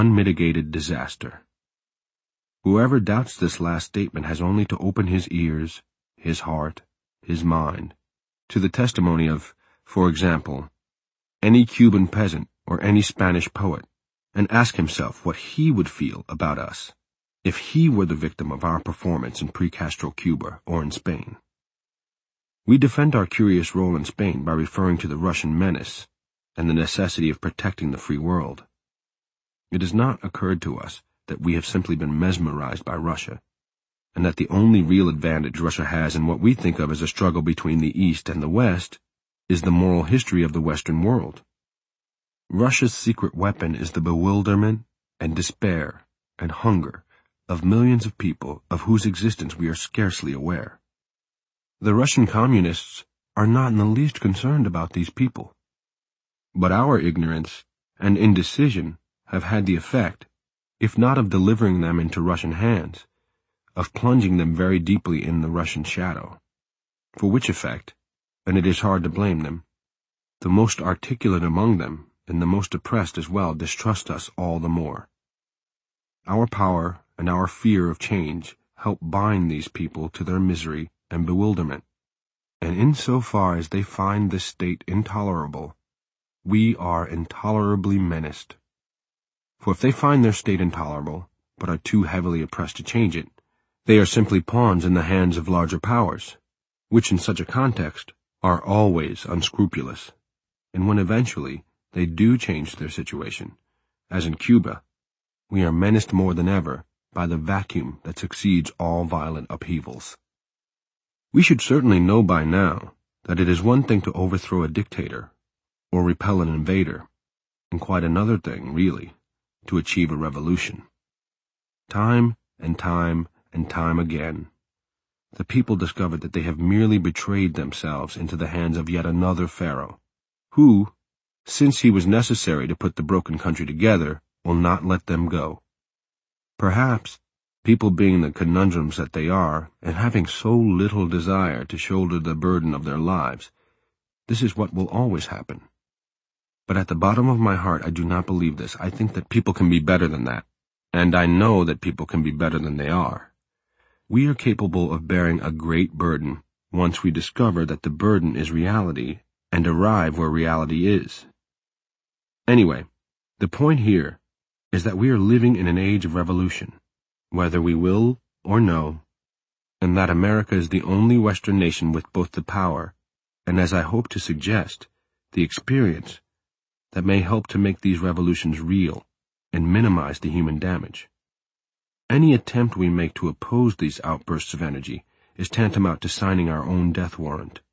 unmitigated disaster. Whoever doubts this last statement has only to open his ears, his heart, his mind, to the testimony of, for example, any Cuban peasant or any Spanish poet, and ask himself what he would feel about us if he were the victim of our performance in pre-Castro Cuba or in Spain. We defend our curious role in Spain by referring to the Russian menace and the necessity of protecting the free world. It has not occurred to us that we have simply been mesmerized by Russia, and that the only real advantage Russia has in what we think of as a struggle between the East and the West is the moral history of the Western world. Russia's secret weapon is the bewilderment and despair and hunger of millions of people of whose existence we are scarcely aware. The Russian communists are not in the least concerned about these people. But our ignorance and indecision have had the effect, if not of delivering them into Russian hands, of plunging them very deeply in the Russian shadow, for which effect, and it is hard to blame them, the most articulate among them, and the most oppressed as well, distrust us all the more. Our power and our fear of change help bind these people to their misery and bewilderment, and in so far as they find this state intolerable, we are intolerably menaced. For if they find their state intolerable, but are too heavily oppressed to change it, they are simply pawns in the hands of larger powers, which in such a context are always unscrupulous, and when eventually they do change their situation, as in Cuba, we are menaced more than ever by the vacuum that succeeds all violent upheavals. We should certainly know by now that it is one thing to overthrow a dictator or repel an invader, and quite another thing, really, to achieve a revolution. Time and time and time again, the people discovered that they have merely betrayed themselves into the hands of yet another pharaoh, who, since he was necessary to put the broken country together, will not let them go. Perhaps, people being the conundrums that they are, and having so little desire to shoulder the burden of their lives, this is what will always happen. But at the bottom of my heart I do not believe this. I think that people can be better than that, and I know that people can be better than they are. We are capable of bearing a great burden once we discover that the burden is reality and arrive where reality is. Anyway, the point here is that we are living in an age of revolution, whether we will or no, and that America is the only Western nation with both the power and, as I hope to suggest, the experience that may help to make these revolutions real and minimize the human damage. Any attempt we make to oppose these outbursts of energy is tantamount to signing our own death warrant.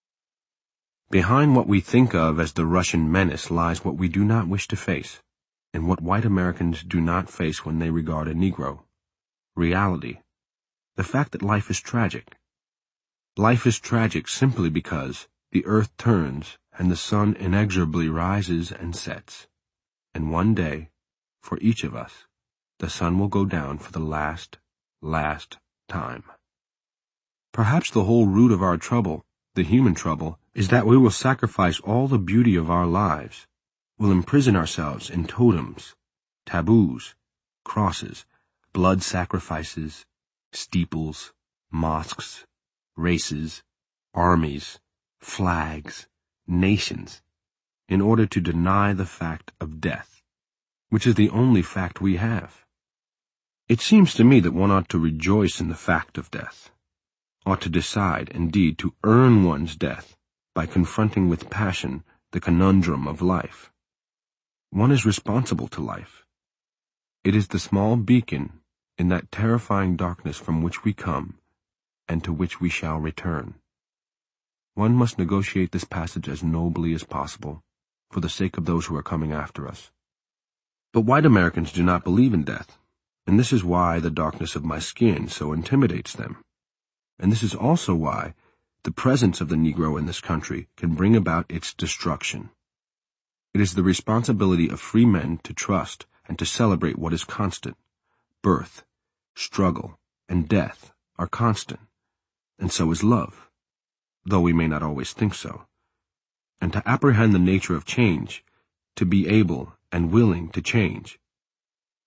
Behind what we think of as the Russian menace lies what we do not wish to face, and what white Americans do not face when they regard a Negro. Reality. The fact that life is tragic. Life is tragic simply because the earth turns and the sun inexorably rises and sets, and one day, for each of us, the sun will go down for the last time. Perhaps the whole root of our trouble, the human trouble, is that we will sacrifice all the beauty of our lives, will imprison ourselves in totems, taboos, crosses, blood sacrifices, steeples, mosques, races, armies, flags, nations, in order to deny the fact of death, which is the only fact we have. It seems to me that one ought to rejoice in the fact of death, ought to decide, indeed, to earn one's death by confronting with passion the conundrum of life. One is responsible to life. It is the small beacon in that terrifying darkness from which we come and to which we shall return. One must negotiate this passage as nobly as possible, for the sake of those who are coming after us. But white Americans do not believe in death, and this is why the darkness of my skin so intimidates them. And this is also why the presence of the Negro in this country can bring about its destruction. It is the responsibility of free men to trust and to celebrate what is constant. Birth, struggle, and death are constant, and so is love, though we may not always think so, and to apprehend the nature of change, to be able and willing to change.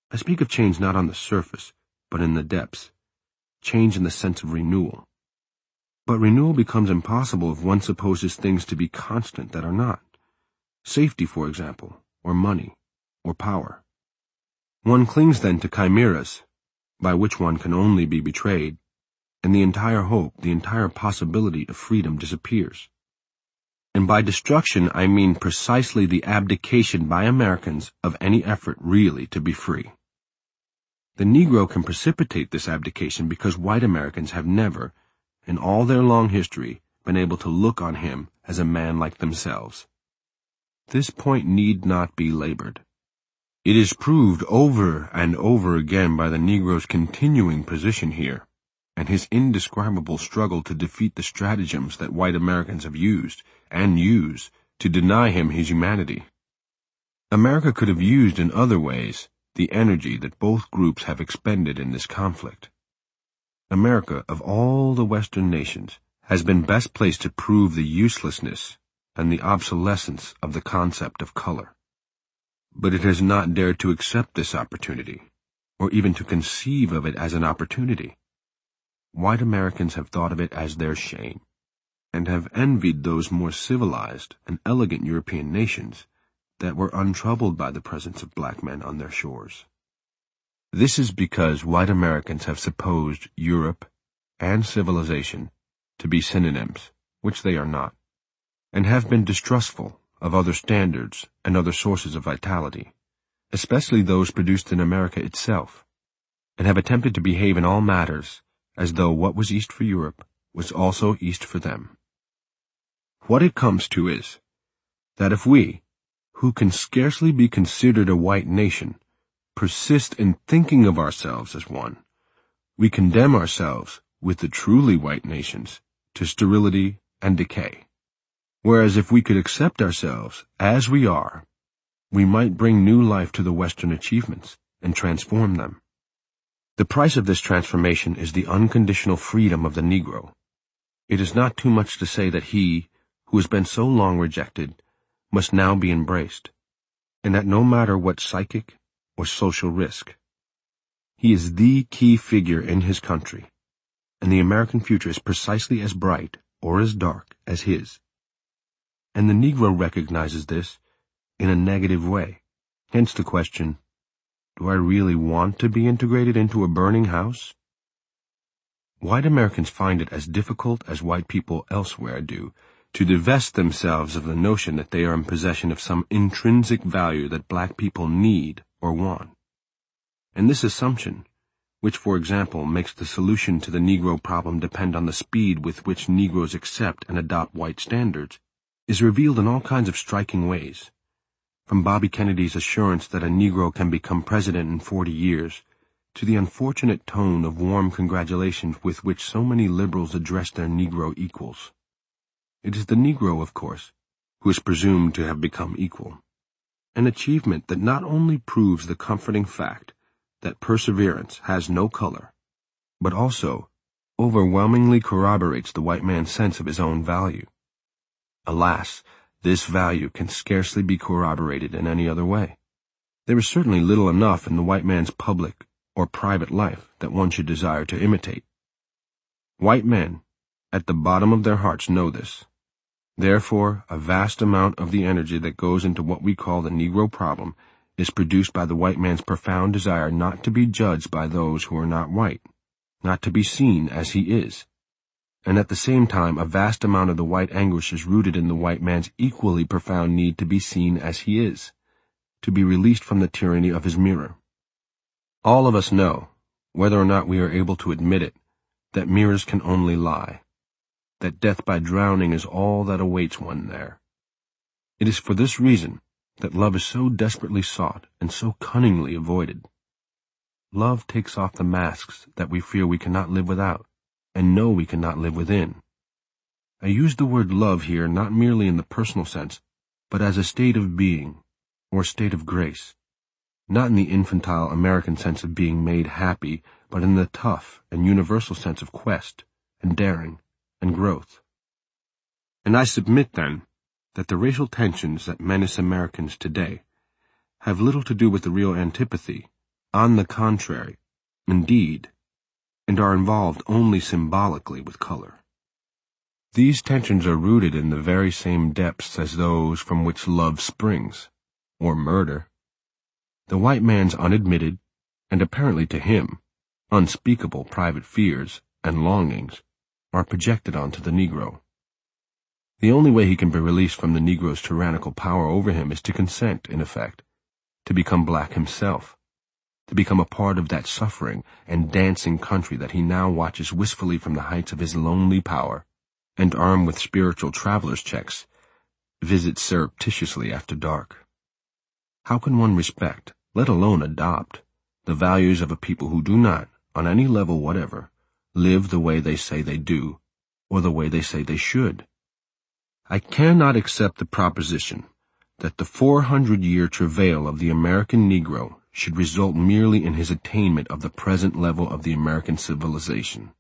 I speak of change not on the surface, but in the depths. Change in the sense of renewal. But renewal becomes impossible if one supposes things to be constant that are not. Safety, for example, or money, or power. One clings then to chimeras, by which one can only be betrayed, and the entire hope, the entire possibility of freedom disappears. And by destruction I mean precisely the abdication by Americans of any effort really to be free. The Negro can precipitate this abdication because white Americans have never, in all their long history, been able to look on him as a man like themselves. This point need not be labored. It is proved over and over again by the Negro's continuing position here, and his indescribable struggle to defeat the stratagems that white Americans have used, and use, to deny him his humanity. America could have used in other ways the energy that both groups have expended in this conflict. America, of all the Western nations, has been best placed to prove the uselessness and the obsolescence of the concept of color. But it has not dared to accept this opportunity, or even to conceive of it as an opportunity. White Americans have thought of it as their shame, and have envied those more civilized and elegant European nations that were untroubled by the presence of black men on their shores. This is because white Americans have supposed Europe and civilization to be synonyms, which they are not, and have been distrustful of other standards and other sources of vitality, especially those produced in America itself, and have attempted to behave in all matters as though what was East for Europe was also East for them. What it comes to is that if we, who can scarcely be considered a white nation, persist in thinking of ourselves as one, we condemn ourselves, with the truly white nations, to sterility and decay. Whereas if we could accept ourselves as we are, we might bring new life to the Western achievements and transform them. The price of this transformation is the unconditional freedom of the Negro. It is not too much to say that he, who has been so long rejected, must now be embraced, and that no matter what psychic or social risk, he is the key figure in his country, and the American future is precisely as bright or as dark as his. And the Negro recognizes this in a negative way. Hence the question, do I really want to be integrated into a burning house? White Americans find it as difficult as white people elsewhere do to divest themselves of the notion that they are in possession of some intrinsic value that black people need or want. And this assumption, which for example makes the solution to the Negro problem depend on the speed with which Negroes accept and adopt white standards, is revealed in all kinds of striking ways. From Bobby Kennedy's assurance that a Negro can become president in 40 years, to the unfortunate tone of warm congratulations with which so many liberals address their Negro equals. It is the Negro, of course, who is presumed to have become equal, an achievement that not only proves the comforting fact that perseverance has no color, but also overwhelmingly corroborates the white man's sense of his own value. Alas, this value can scarcely be corroborated in any other way. There is certainly little enough in the white man's public or private life that one should desire to imitate. White men, at the bottom of their hearts, know this. Therefore, a vast amount of the energy that goes into what we call the Negro problem is produced by the white man's profound desire not to be judged by those who are not white, not to be seen as he is. And at the same time, a vast amount of the white anguish is rooted in the white man's equally profound need to be seen as he is, to be released from the tyranny of his mirror. All of us know, whether or not we are able to admit it, that mirrors can only lie, that death by drowning is all that awaits one there. It is for this reason that love is so desperately sought and so cunningly avoided. Love takes off the masks that we fear we cannot live without, and know we cannot live within. I use the word love here not merely in the personal sense, but as a state of being, or state of grace, not in the infantile American sense of being made happy, but in the tough and universal sense of quest, and daring, and growth. And I submit, then, that the racial tensions that menace Americans today have little to do with the real antipathy On the contrary, indeed, and are involved only symbolically with color. These tensions are rooted in the very same depths as those from which love springs, or murder. The white man's unadmitted, and apparently to him, unspeakable private fears and longings are projected onto the Negro. The only way he can be released from the Negro's tyrannical power over him is to consent, in effect, to become black himself, to become a part of that suffering and dancing country that he now watches wistfully from the heights of his lonely power, and armed with spiritual traveler's checks, visits surreptitiously after dark. How can one respect, let alone adopt, the values of a people who do not, on any level whatever, live the way they say they do, or the way they say they should? I cannot accept the proposition that the 400-year travail of the American Negro should result merely in his attainment of the present level of the American civilization.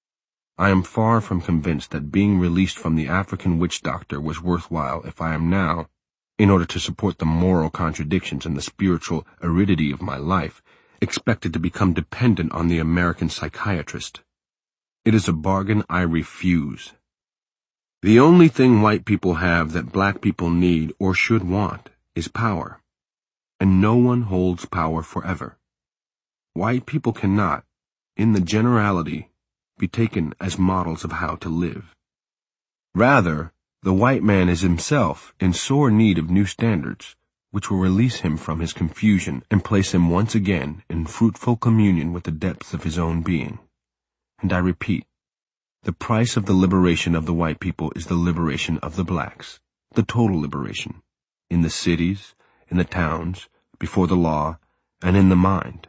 I am far from convinced that being released from the African witch doctor was worthwhile if I am now, in order to support the moral contradictions and the spiritual aridity of my life, expected to become dependent on the American psychiatrist. It is a bargain I refuse. The only thing white people have that black people need or should want is power, and no one holds power forever. White people cannot, in the generality, be taken as models of how to live. Rather, the white man is himself in sore need of new standards, which will release him from his confusion and place him once again in fruitful communion with the depths of his own being. And I repeat, the price of the liberation of the white people is the liberation of the blacks, the total liberation, in the cities, in the towns, before the law, and in the mind.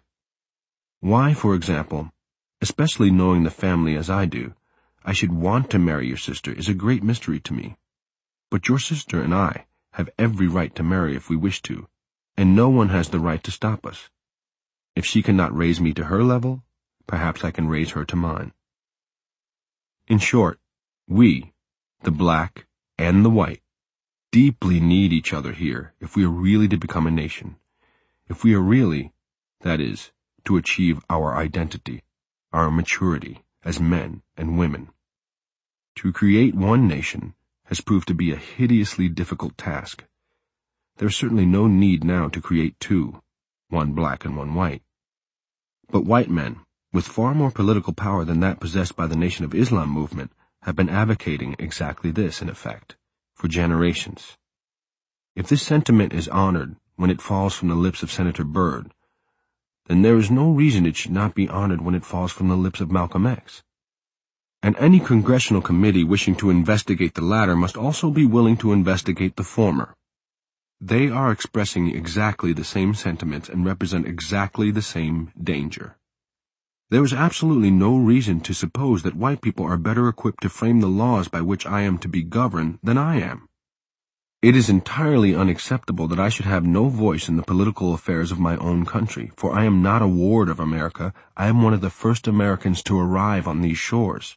Why, for example, especially knowing the family as I do, I should want to marry your sister is a great mystery to me. But your sister and I have every right to marry if we wish to, and no one has the right to stop us. If she cannot raise me to her level, perhaps I can raise her to mine. In short, we, the black and the white, deeply need each other here if we are really to become a nation, if we are really, that is, to achieve our identity, our maturity as men and women. To create one nation has proved to be a hideously difficult task. There is certainly no need now to create two, one black and one white. But white men, with far more political power than that possessed by the Nation of Islam movement, have been advocating exactly this, in effect, for generations. If this sentiment is honored when it falls from the lips of Senator Byrd, then there is no reason it should not be honored when it falls from the lips of Malcolm X. And any congressional committee wishing to investigate the latter must also be willing to investigate the former. They are expressing exactly the same sentiments and represent exactly the same danger. There is absolutely no reason to suppose that white people are better equipped to frame the laws by which I am to be governed than I am. It is entirely unacceptable that I should have no voice in the political affairs of my own country, for I am not a ward of America. I am one of the first Americans to arrive on these shores.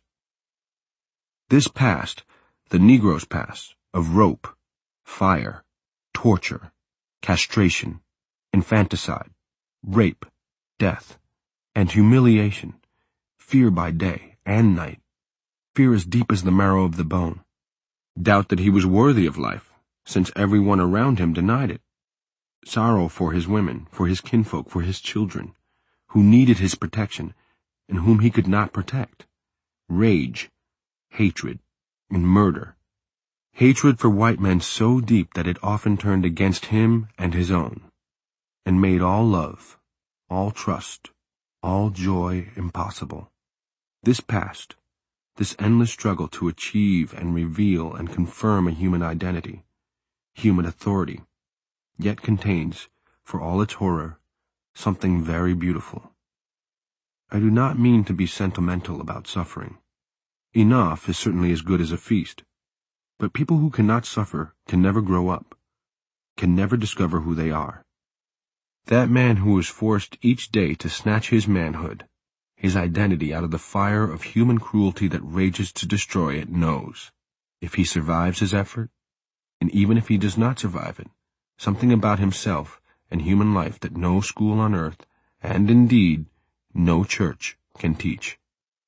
This past, the Negro's past, of rope, fire, torture, castration, infanticide, rape, death, and humiliation, fear by day and night, fear as deep as the marrow of the bone, doubt that he was worthy of life, since everyone around him denied it, sorrow for his women, for his kinfolk, for his children, who needed his protection and whom he could not protect, rage, hatred, and murder, hatred for white men so deep that it often turned against him and his own, and made all love, all trust, all joy impossible. This past, this endless struggle to achieve and reveal and confirm a human identity, human authority, yet contains, for all its horror, something very beautiful. I do not mean to be sentimental about suffering. Enough is certainly as good as a feast, but people who cannot suffer can never grow up, can never discover who they are. That man who is forced each day to snatch his manhood, his identity out of the fire of human cruelty that rages to destroy it, knows, if he survives his effort, and even if he does not survive it, something about himself and human life that no school on earth and indeed, no church can teach.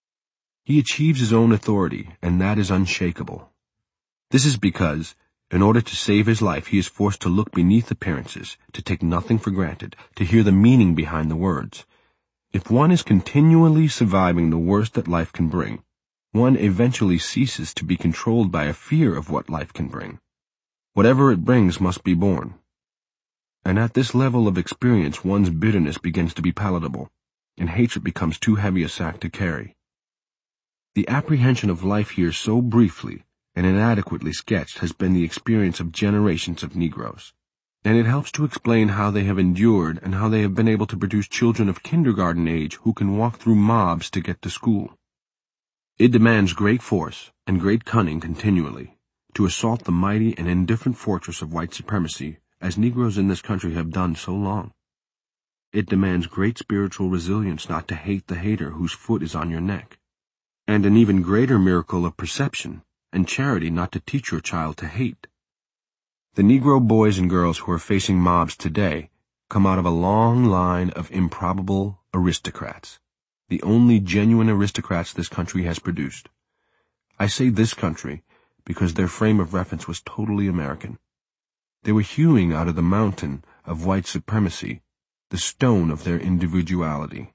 He achieves his own authority, and that is unshakable. This is because, in order to save his life, he is forced to look beneath appearances, to take nothing for granted, to hear the meaning behind the words. If one is continually surviving the worst that life can bring, one eventually ceases to be controlled by a fear of what life can bring. Whatever it brings must be borne. And at this level of experience, one's bitterness begins to be palatable, and hatred becomes too heavy a sack to carry. The apprehension of life here so briefly and inadequately sketched has been the experience of generations of Negroes, and it helps to explain how they have endured and how they have been able to produce children of kindergarten age who can walk through mobs to get to school. It demands great force and great cunning continually to assault the mighty and indifferent fortress of white supremacy, as Negroes in this country have done so long. It demands great spiritual resilience not to hate the hater whose foot is on your neck, and an even greater miracle of perception and charity not to teach your child to hate. The Negro boys and girls who are facing mobs today come out of a long line of improbable aristocrats, the only genuine aristocrats this country has produced. I say this country because their frame of reference was totally American. They were hewing out of the mountain of white supremacy the stone of their individuality.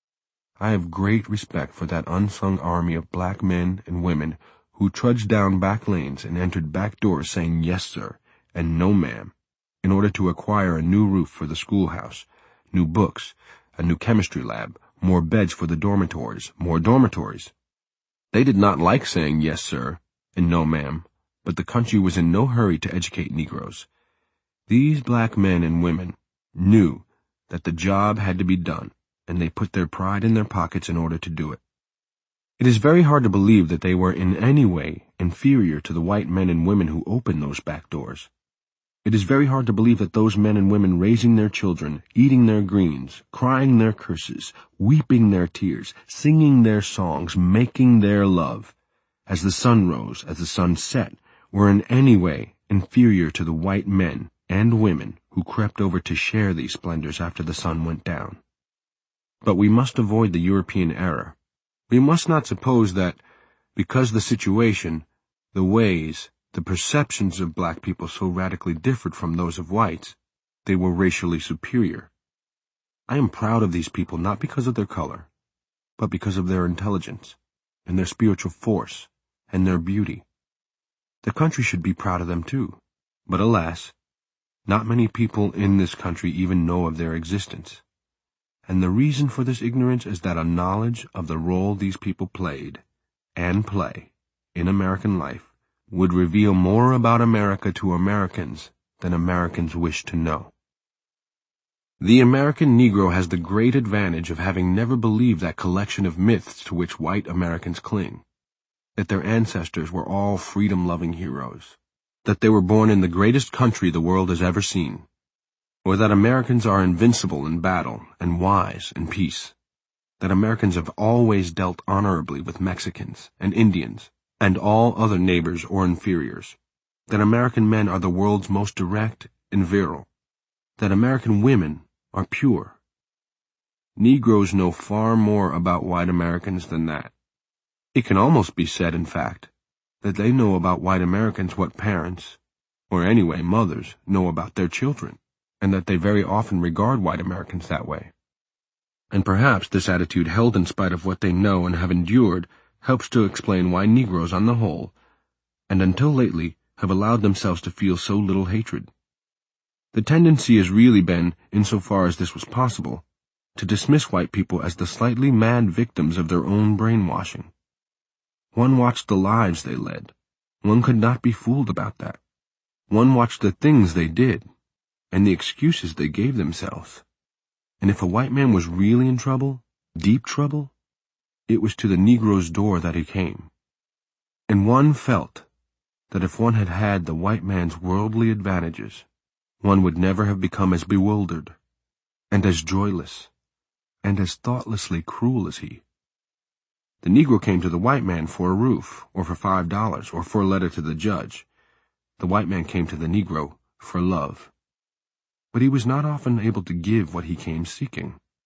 I have great respect for that unsung army of black men and women who trudged down back lanes and entered back doors saying yes, sir, and no, ma'am, in order to acquire a new roof for the schoolhouse, new books, a new chemistry lab, more beds for the dormitories, more dormitories. They did not like saying yes, sir, and no, ma'am, but the country was in no hurry to educate Negroes. These black men and women knew that the job had to be done, and they put their pride in their pockets in order to do it. It is very hard to believe that they were in any way inferior to the white men and women who opened those back doors. It is very hard to believe that those men and women raising their children, eating their greens, crying their curses, weeping their tears, singing their songs, making their love, as the sun rose, as the sun set, were in any way inferior to the white men and women who crept over to share these splendors after the sun went down. But we must avoid the European error. We must not suppose that, because the situation, the ways, the perceptions of black people so radically differed from those of whites, they were racially superior. I am proud of these people not because of their color, but because of their intelligence, and their spiritual force, and their beauty. The country should be proud of them too, but alas, not many people in this country even know of their existence. And the reason for this ignorance is that a knowledge of the role these people played, and play, in American life would reveal more about America to Americans than Americans wish to know. The American Negro has the great advantage of having never believed that collection of myths to which white Americans cling, that their ancestors were all freedom-loving heroes, that they were born in the greatest country the world has ever seen, or that Americans are invincible in battle and wise in peace, that Americans have always dealt honorably with Mexicans and Indians and all other neighbors or inferiors, that American men are the world's most direct and virile, that American women are pure. Negroes know far more about white Americans than that. It can almost be said, in fact, that they know about white Americans what parents, or anyway mothers, know about their children, and that they very often regard white Americans that way. And perhaps this attitude, held in spite of what they know and have endured, helps to explain why Negroes on the whole, and until lately, have allowed themselves to feel so little hatred. The tendency has really been, insofar as this was possible, to dismiss white people as the slightly mad victims of their own brainwashing. One watched the lives they led. One could not be fooled about that. One watched the things they did, and the excuses they gave themselves. And if a white man was really in trouble, deep trouble, it was to the Negro's door that he came. And one felt that if one had had the white man's worldly advantages, one would never have become as bewildered, and as joyless, and as thoughtlessly cruel as he. The Negro came to the white man for a roof, or for $5, or for a letter to the judge. The white man came to the Negro for love. But he was not often able to give what he came seeking.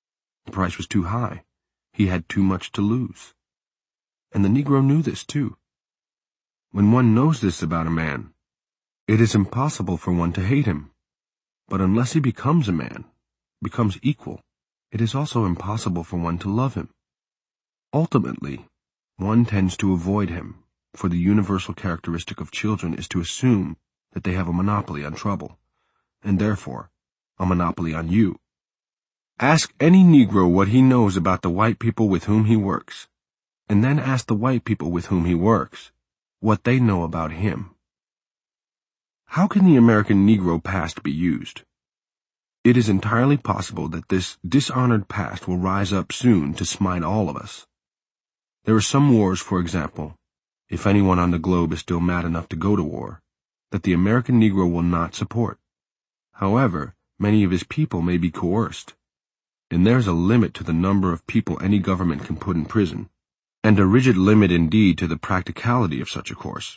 The price was too high. He had too much to lose. And the Negro knew this too. When one knows this about a man, it is impossible for one to hate him. But unless he becomes a man, becomes equal, it is also impossible for one to love him. Ultimately, one tends to avoid him, for the universal characteristic of children is to assume that they have a monopoly on trouble, and therefore a monopoly on you. Ask any Negro what he knows about the white people with whom he works, and then ask the white people with whom he works what they know about him. How can the American Negro past be used? It is entirely possible that this dishonored past will rise up soon to smite all of us. There are some wars, for example, if anyone on the globe is still mad enough to go to war, that the American Negro will not support. However, many of his people may be coerced, and there's a limit to the number of people any government can put in prison, and a rigid limit indeed to the practicality of such a course.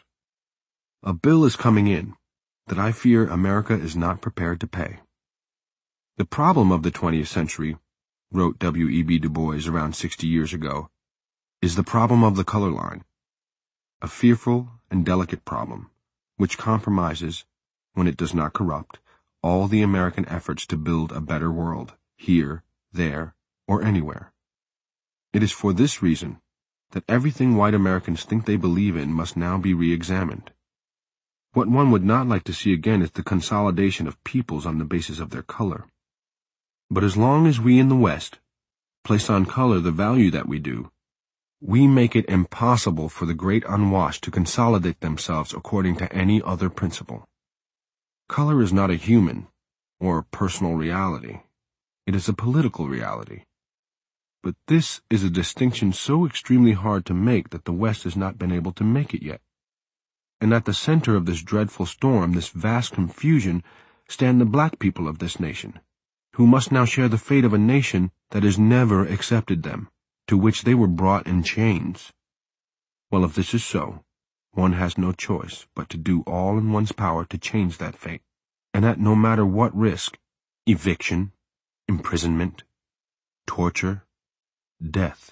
A bill is coming in that I fear America is not prepared to pay. The problem of the 20th century, wrote W.E.B. Du Bois around 60 years ago, is the problem of the color line, a fearful and delicate problem, which compromises, when it does not corrupt, all the American efforts to build a better world, here, there, or anywhere. It is for this reason that everything white Americans think they believe in must now be re-examined. What one would not like to see again is the consolidation of peoples on the basis of their color. But as long as we in the West place on color the value that we do, we make it impossible for the great unwashed to consolidate themselves according to any other principle. Color is not a human or personal reality. It is a political reality. But this is a distinction so extremely hard to make that the West has not been able to make it yet. And at the center of this dreadful storm, this vast confusion, stand the black people of this nation, who must now share the fate of a nation that has never accepted them, to which they were brought in chains. Well, if this is so, one has no choice but to do all in one's power to change that fate, and at no matter what risk: eviction, imprisonment, torture, death.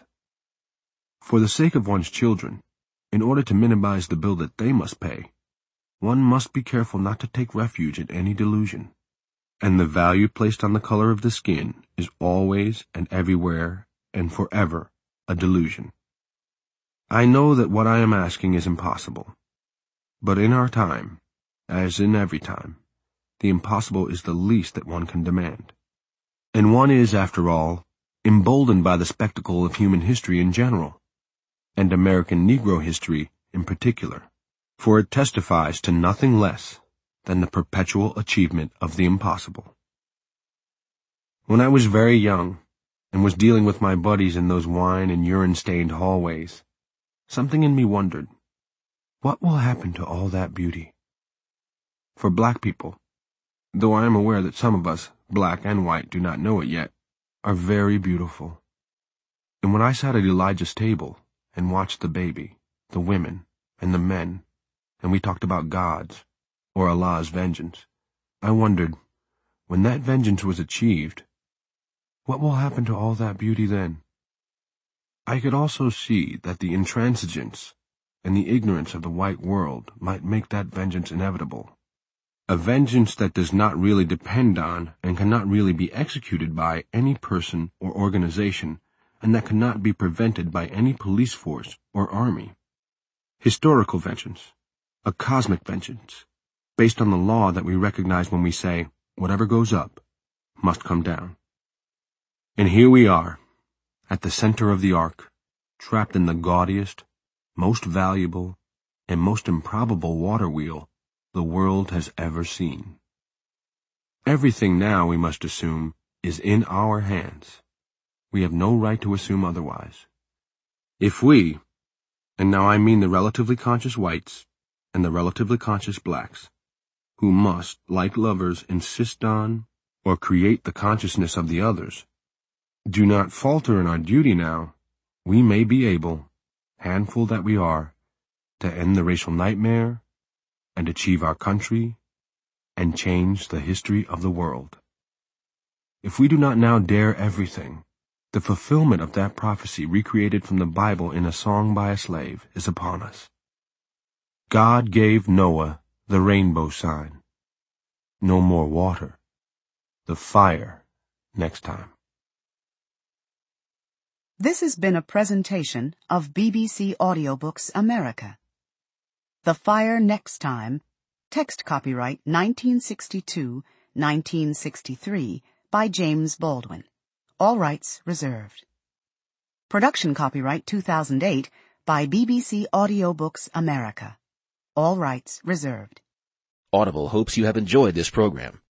For the sake of one's children, in order to minimize the bill that they must pay, one must be careful not to take refuge in any delusion, and the value placed on the color of the skin is always and everywhere and forever a delusion. I know that what I am asking is impossible, but in our time, as in every time, the impossible is the least that one can demand. And one is, after all, emboldened by the spectacle of human history in general, and American Negro history in particular, for it testifies to nothing less than the perpetual achievement of the impossible. When I was very young, and was dealing with my buddies in those wine and urine-stained hallways, something in me wondered, what will happen to all that beauty? For black people, though I am aware that some of us, black and white, do not know it yet, are very beautiful. And when I sat at Elijah's table and watched the baby, the women, and the men, and we talked about God's, or Allah's vengeance, I wondered, when that vengeance was achieved, what will happen to all that beauty then? I could also see that the intransigence and the ignorance of the white world might make that vengeance inevitable. A vengeance that does not really depend on and cannot really be executed by any person or organization, and that cannot be prevented by any police force or army. Historical vengeance, a cosmic vengeance, based on the law that we recognize when we say, whatever goes up must come down. And here we are, at the center of the arc, trapped in the gaudiest, most valuable, and most improbable water wheel the world has ever seen. Everything now, we must assume, is in our hands. We have no right to assume otherwise. If we, and now I mean the relatively conscious whites and the relatively conscious blacks, who must, like lovers, insist on or create the consciousness of the others, do not falter in our duty now, we may be able, handful that we are, to end the racial nightmare and achieve our country and change the history of the world. If we do not now dare everything, The fulfillment of that prophecy recreated from the Bible in a song by a slave is upon us. God gave Noah the rainbow sign. No more water. The fire next time. This has been a presentation of BBC Audiobooks America. The Fire Next Time, text copyright 1962-1963 by James Baldwin. All rights reserved. Production copyright 2008 by BBC Audiobooks America. All rights reserved. Audible hopes you have enjoyed this program.